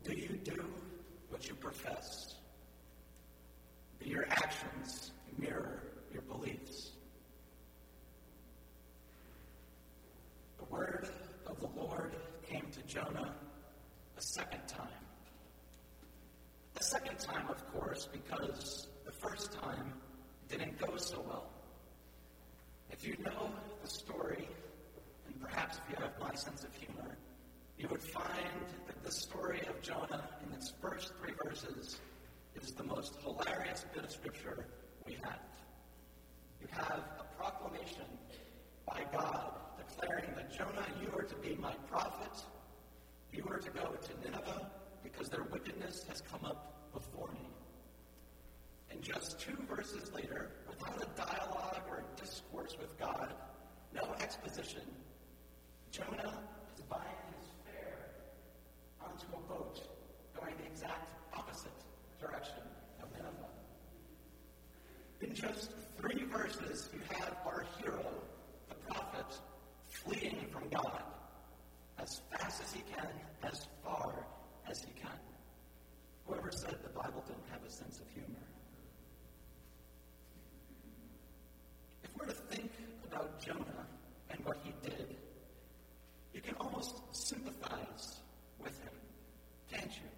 Do you do what you profess? Do your actions mirror your beliefs? The word of the Lord came to Jonah a second time. A second time, of course, because the first time didn't go so well. If you know the story, and perhaps if you have my sense of humor, you would find that the story of Jonah in its first 3 verses is the most hilarious bit of scripture we have. You have a proclamation by God declaring that Jonah, you are to be my prophet. You are to go to Nineveh because their wickedness has come up before me. And just 2 verses later, without a dialogue or a discourse with God, no exposition, Jonah is buying his fare onto a boat going the exact opposite direction of Nineveh. In just 3 verses, you have our hero, the prophet, fleeing from God as fast as he can, as far as he can. Whoever said the Bible didn't have a sense of humor. If we're to think about Jonah and what he did, you can almost sympathize with him, can't you?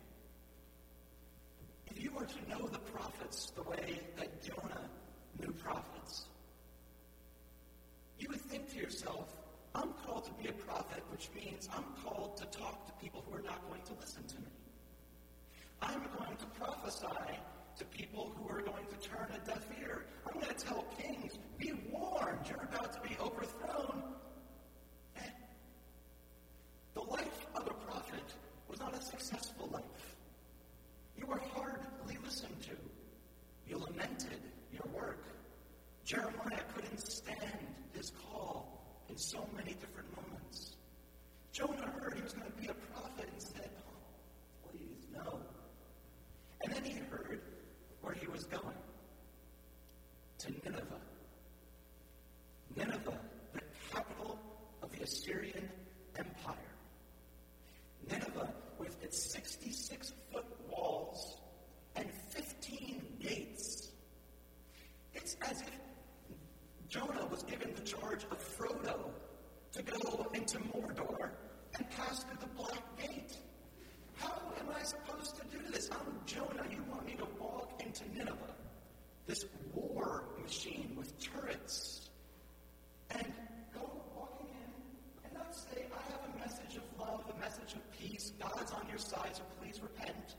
If you were to know the prophets the way that Jonah knew prophets, you would think to yourself, I'm called to be a prophet, which means I'm called to talk to people who are not going to listen to me. I'm going to prophesy to people who are going to turn a deaf ear. I'm going to tell kings, be warned, you're about to be overthrown. And the life of a prophet was not a successful life. You were hardly listened to. You lamented your work. Jeremiah couldn't stand his call in so many different moments. Jonah heard he was going to be a prophet and said, oh, please, no. And then he heard where he was going. To Nineveh. Nineveh, the capital of the Assyrian Empire. Nineveh, with its 66-foot walls and 15 gates. It's as if Jonah was given the charge of Frodo to go into Mordor and pass through the Black Gate. How am I supposed to do this? I'm Jonah. You want me to walk into Nineveh, this war machine with turrets, and go walking in and not say, I have a message of love, a message of peace. God's on your side, so please repent.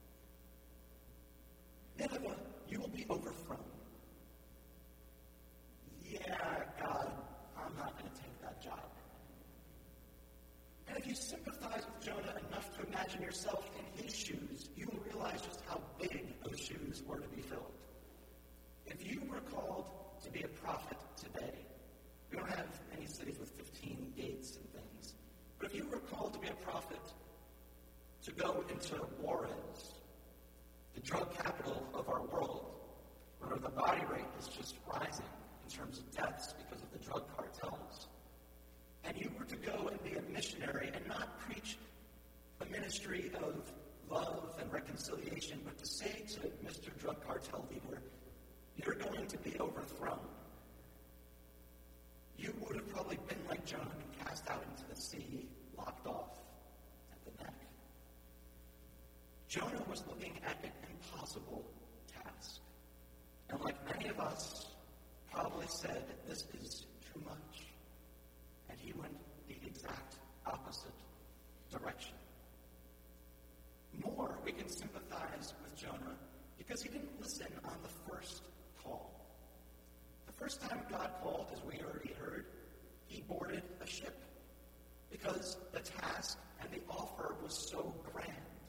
Nineveh, you will be overthrown. Yeah, God, I'm not going to take that job. And if you sympathize with Jonah enough to imagine yourself in his shoes, you will realize just how big those shoes were to be filled. If you were called to be a prophet today, we don't have any cities with 15 gates and things, but if you were called to be a prophet, to go into Juarez, the drug capital of our world, where the body rate is just rising in terms of deaths because of the drug cartels, and you were to go and be a missionary and not preach a ministry of love and reconciliation, but to say to Mr. Drug Cartel leader, you're going to be overthrown. You would have probably been like Jonah and cast out into the sea, locked off at the neck. Jonah was looking at an impossible task. And like many of us, probably said, this is too much. And he went the exact opposite direction. More, we can sympathize with Jonah because he didn't listen on the first call. The first time God called, as we already heard, he boarded a ship because the task and the offer was so grand.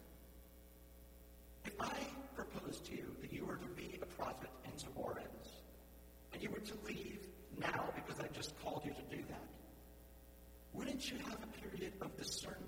If I proposed to you that you were to be a prophet into Juarez, and you were to leave now because I just called you to do that, wouldn't you have a period of discernment?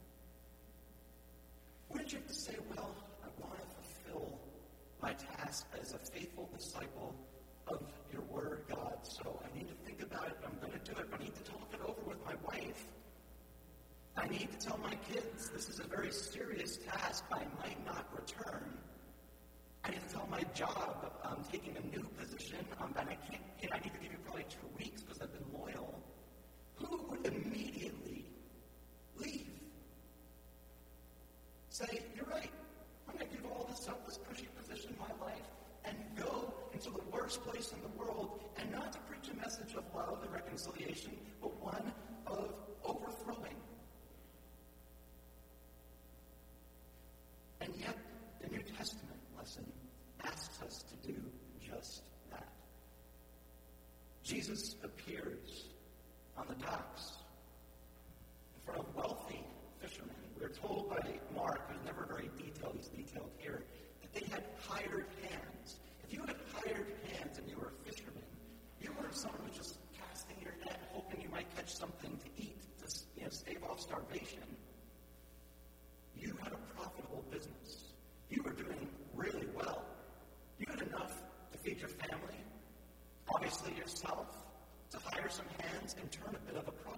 Wouldn't you have to say, well, I want to fulfill my task as a faithful disciple of your word, God, so I need to think about it, I'm going to do it, but I need to talk it over with my wife. I I need to tell my kids this is a very serious task I might not return. I need to tell my job I'm taking a new position, and I need to give you probably 2 weeks because I've been loyal. Who would immediately leave? Say, you're right, I'm going to give all this up, this cushy position in my life, and go into the worst place in the world, and not to preach a message of love and reconciliation, but one of overthrowing. And yet, the New Testament lesson asks us to do just that. Jesus appears on the docks in front of wealthy fishermen. We're told by Mark, who's never very detailed, he's detailed here, that they had hired hands. If you had hired hands and you were a fisherman, you weren't someone who was just casting your net hoping you might catch something to eat to stave off starvation. You had a profitable business. You were doing really well. You had enough to feed your family, obviously yourself, to hire some hands and turn a bit of a profit.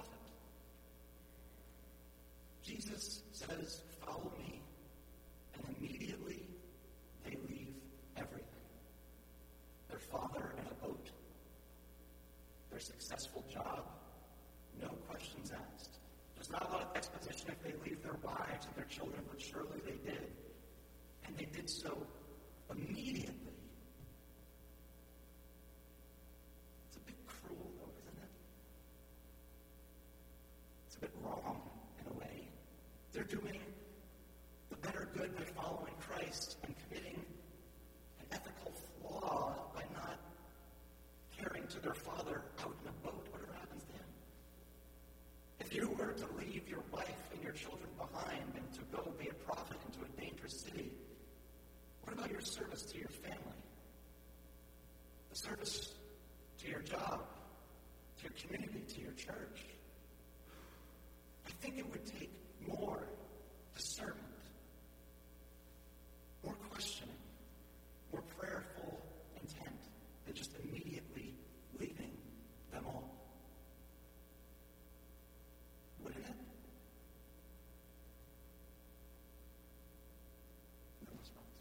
Jesus says, follow me, and immediately they leave everything. Their father in a boat, their successful job, no questions asked. There's not a lot of exposition if they leave their wives and their children, but surely they did. And they did so immediately. It's a bit cruel, though, isn't it? It's a bit wrong, in a way. They're doing the better good by following Christ and committing an ethical flaw by not caring to their father out in a boat. Whatever happens to him? If you were to leave your wife and your children behind and to go be a prophet into a dangerous city, what about your service to your family? The service to your job, to your community, to your church? I think it would take more discernment, more questioning, more prayerful intent than just immediately leaving them all. Wouldn't it? No response.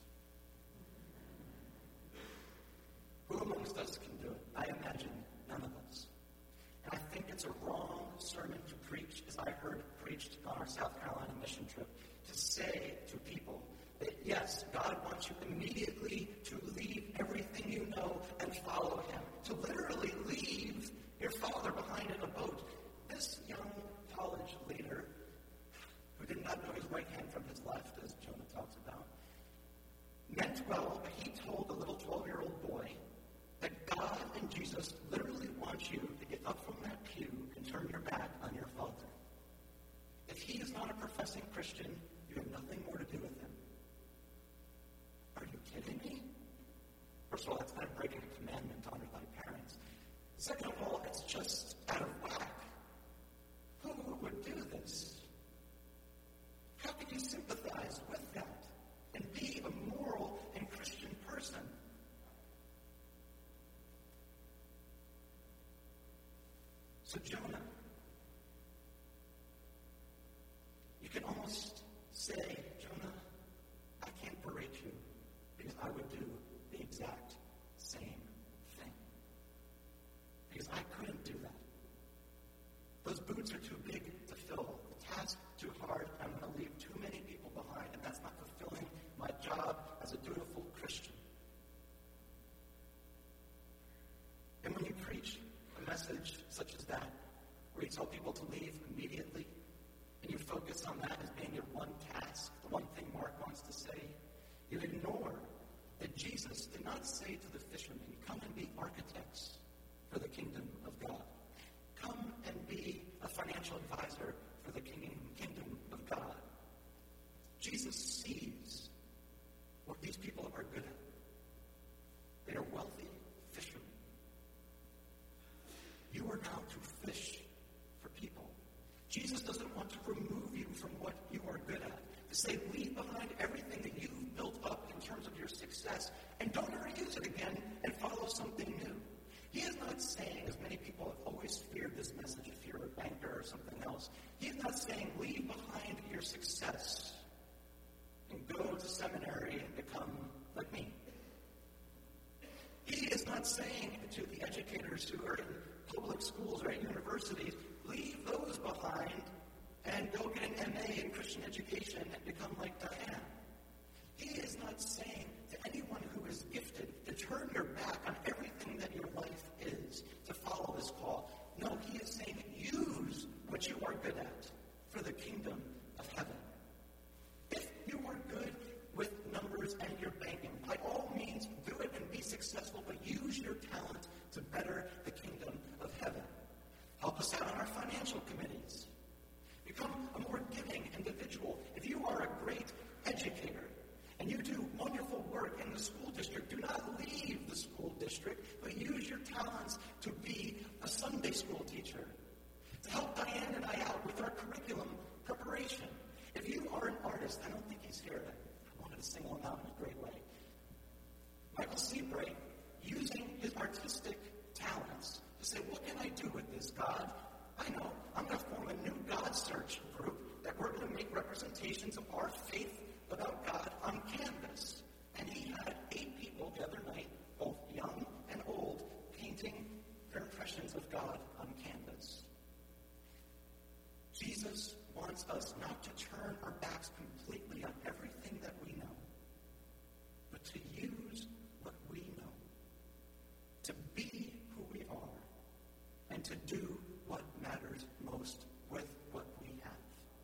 Who amongst us can do it? I imagine none of us. And I think it's a wrong sermon to preach, as I heard preached on our South Carolina mission trip, to say to people that yes, God wants you immediately to leave everything you know and follow him. To literally leave your father behind in a boat. This young college leader, who did not know his right hand from his left, as Jonah talks about, meant well, but he told the little 12-year-old boy that God and Jesus literally want you to get up from that pew and turn your back on your father. If he is not a professing Christian, you have nothing more to do with him. Are you kidding me? First of all, that's kind of breaking a commandment to honor thy parents. Second of all, it's just out of whack. Who would do this? How can you sympathize with that and be a moral and Christian person? So Jonah, you can almost say, Jonah, I can't berate you because I would do the exact same thing. Because I couldn't do that. Those boots are too big to fill. The task too hard. I'm going to leave too many people behind, and that's not fulfilling my job as a dutiful Christian. And when you preach a message such as that, where you tell people to leave immediately, and you focus on that as being your one task, the one thing Mark wants to say, you ignore that Jesus did not say to the fishermen, come and be architects for the kingdom of God. Come and be a financial advisor for the kingdom of God. Jesus sees what these people are good at. They are wealthy fishermen. You are now to fish for people. Jesus doesn't want to remove you from what you are good at. To say, leave behind everything that you've built up in terms of your success and don't ever use it again and follow something new. He is not saying, as many people have always feared this message, if you're a banker or something else, he is not saying, leave behind who are in public schools or at universities, leave those behind and go get an MA in Christian education and become like Diane. He is not saying to anyone who is gifted to turn your back on everything that your life is to follow this call. No, he is saying use what you are good at for the kingdom of heaven. If you are good with numbers and your banking, by all means do it and be successful, but use your talent to better the kingdom of heaven. Help us out on our financial committees. Become a more giving individual. If you are a great educator and you do wonderful work in the school district, do not leave the school district, but use your talents to be a Sunday school teacher, to help Diane and I out with our curriculum preparation. If you are an artist, I don't think he's here. I wanted to single him out in a great way. Michael Seabright, using his artistic talents to say, what can I do with this, God? I know, I'm going to form a new God search group that we're going to make representations of our faith about God on canvas. And he had 8 people the other night, both young and old, painting their impressions of God on canvas. Jesus wants us not to turn our backs completely on everything that we know, but to use what we know, to be who we are, and to do what matters most with what we have.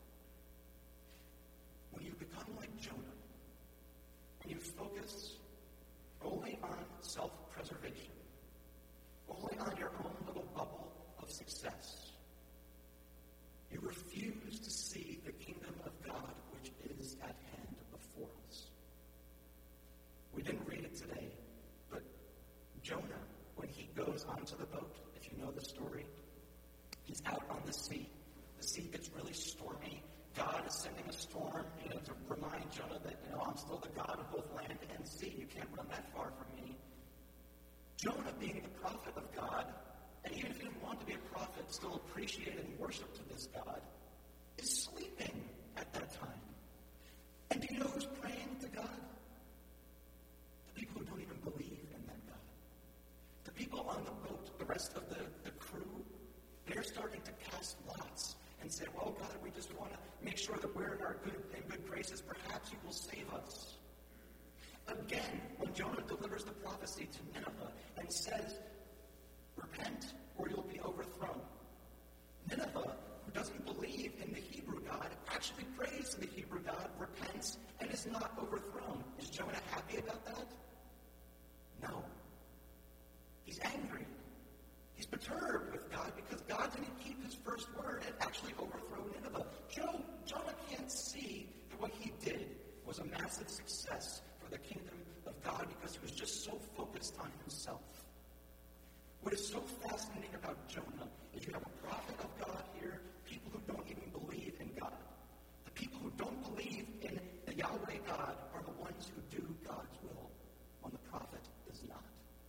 When you become like Jonah, and you focus only on self-preservation, only on your own little bubble of success, you refuse to see the kingdom of God which is at hand before us. We didn't read it today, but Jonah, when he goes onto the boat, if you know the story, he's out on the sea. The sea gets really stormy. God is sending a storm, to remind Jonah that, I'm still the God of both land and sea. You can't run that far from me. Jonah, being the prophet of God, and even if he didn't want to be a prophet, still appreciated and worshiped to this God, is sleeping at that time. And do you know who's praying to God? The people who don't even believe in that God. The people on the boat, the rest of the crew, they're starting to cast lots and say, well, God, we just want to make sure that we're in our good graces. Perhaps you will save us. Again, when Jonah delivers the prophecy to Nineveh and says, repent or you'll be overthrown, Nineveh, who doesn't believe in the Hebrew God, actually prays to the Hebrew God, repents, and is not overthrown. Is Jonah happy about that? No. He's angry. He's perturbed with God because God didn't keep his first word and actually overthrow Nineveh. Jonah can't see that what he did was a massive success for the kingdom of God because he was just so focused on himself. What is so fascinating about Jonah is you have a prophet of God here, people who don't even believe in God. The people who don't believe in the Yahweh God are the ones who do God's will when the prophet does not.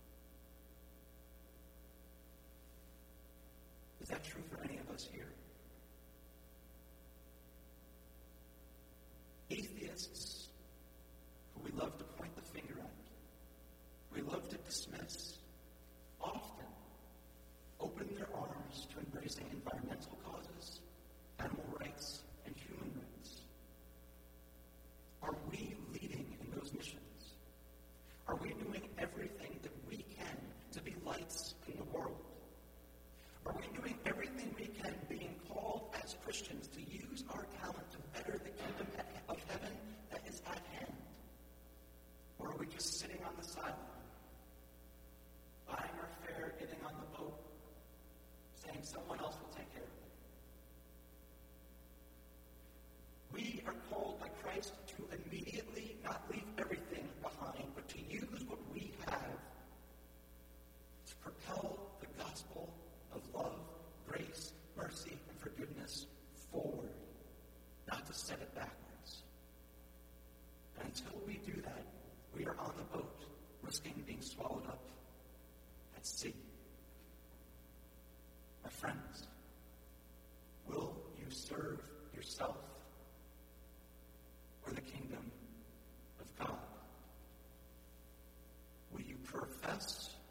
Is that true for any of us here? Atheists, who we love to point the finger at, we love to dismiss, often open their arms to embracing environmental causes, animal rights, and human rights. Are we leading in those missions? Are we doing everything that we can to be lights in the world? Are we doing everything we can, being called as Christians, to use our talent to better the kingdom of heaven that is at hand? Or are we just sitting on the sideline, buying our fare, getting on the boat, saying someone else will take care of it? We are called by Christ to immediately not leave everything behind, but to use what we have to propel the gospel of love, grace, mercy, and forgiveness forward, not to set it backwards. And until we do that, we are on the boat, risking being swallowed up at sea. My friends, will you serve yourself or the kingdom of God? Will you profess